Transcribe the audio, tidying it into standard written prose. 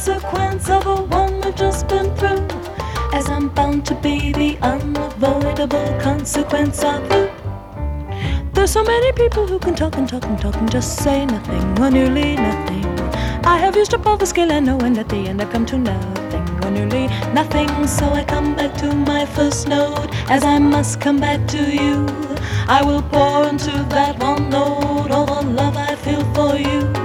consequence of the one we've just been through, as I'm bound to be the unavoidable consequence of you. There's so many people who can talk and talk and talk and just say nothing or nearly nothing. I have used up all the skill I know, and at the end I've come to nothing or nearly nothing. So I come back to my first note, as I must come back to you. I will pour into that one note all the love I feel for you.